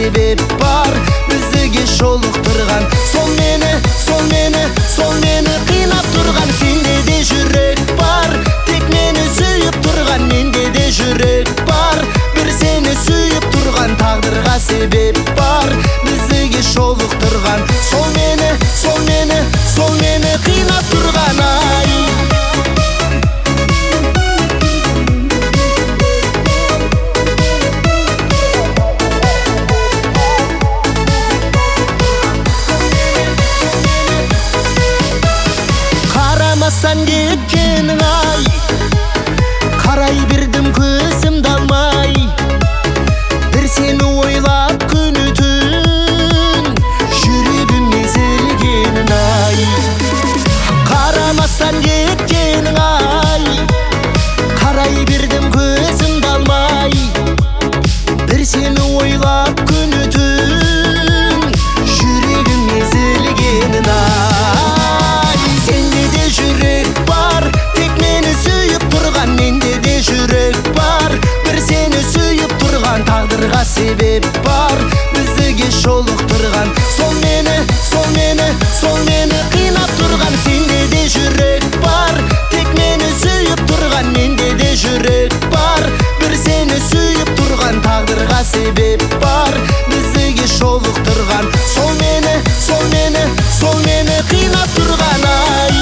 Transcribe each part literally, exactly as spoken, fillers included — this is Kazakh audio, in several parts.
себеп бар, бізге жолықтырған. Сол мені, сол мені, сол мені қинап тұрған. Сенде де жүрек бар, тек мені сүйіп тұрған. Менде де жүрек бар, бір сені сүйіп тұрған. Тағдырға себеп бар, бізге жолықтырған. Сол мені, сол мені, сол мені қинап тұрған. Ай, қарамастан кеткенің ай, қарай бердім көзімді алмай. Бір сені ойлап күні түн, жүрегім езілгенін ай. Қарамастан кеткенің ай, қарай бердім көзімді алмай. Бір сені ойлап күні түн, жүрегім езілгенін ай. Сенде де жүрек бар, тек мені сүйіп тұрған. Менде де жүрек бар, бір сені сүйіп тұрған. Тағдырға себеп бар, бізге жолықтырған. Сол мені, сол мені, сол мені қинап тұрған. Сенде де жүрек бар, тек мені сүйіп тұрған. Менде де жүрек бар, бір сені сүйіп тұрған. Тағдырға себеп бар, бізге жолықтырған. Сол мені, сол мені, сол мені қинап тұрған. Ай,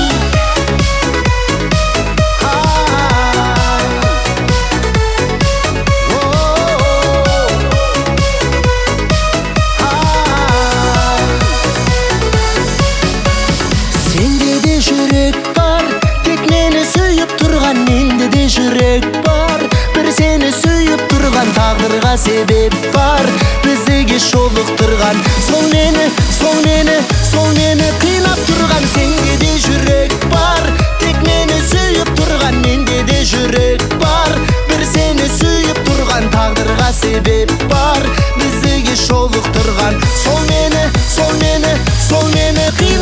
сенде де жүрек бар, тек мені сүйіп тұрған. Менде де жүрек бар, бір сені сүйіп тұрған. Тағдырға себеп бар, бізге жолықтырған. Сол мені, сол мені, сол мені қинап тұрған. Сенде де жүрек бар, тек мені сүйіп тұрған. Менде де жүрек бар, бір сені сүйіп тұрған. Тағдырға себеп бар, бізге жолықтырған. Сол мені, сол мені, сол мені қинап